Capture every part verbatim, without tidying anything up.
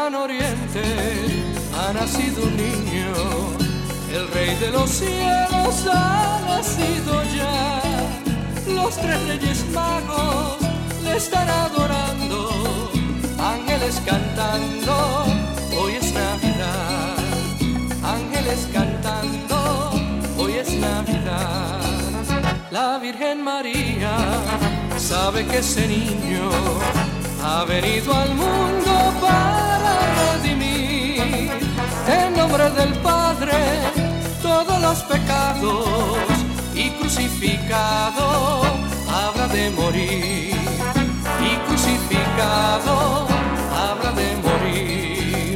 lejano oriente ha nacido un niño, el rey de los cielos ha nacido ya. Los tres reyes magos le están adorando, ángeles cantando, hoy es Navidad. Ángeles cantando, hoy es Navidad. La Virgen María sabe que ese niño ha venido al mundo para redimir en nombre del Padre todos los pecados, y crucificado habrá de morir, y crucificado habrá de morir.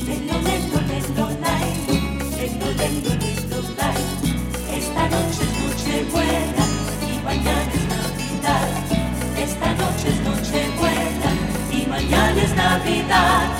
Esta noche es Nochebuena y mañana es Navidad. Esta noche es Nochebuena y mañana es Navidad.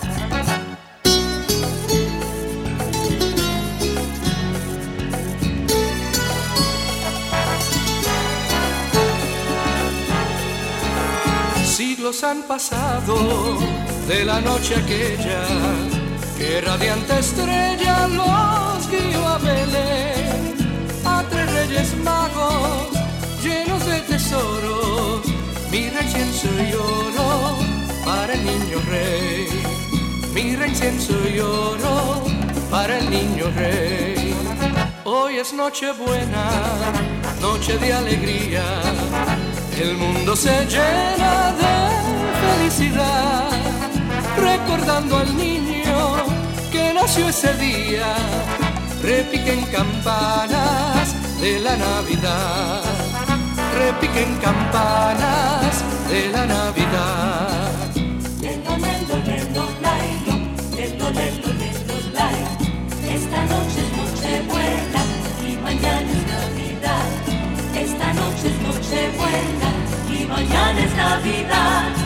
Siglos han pasado de la noche aquella que radiante estrella los guió a Belén, a tres reyes magos llenos de tesoros, mirra, incienso y oro para el niño rey, mirra, incienso y oro para el niño rey. Hoy es Nochebuena, noche de alegría, el mundo se llena de felicidad, recordando al niño que nació ese día. Repiquen campanas de la Navidad, repiquen campanas de la Navidad. Esta noche es Nochebuena y mañana es Navidad. Esta noche es Nochebuena y mañana es Navidad.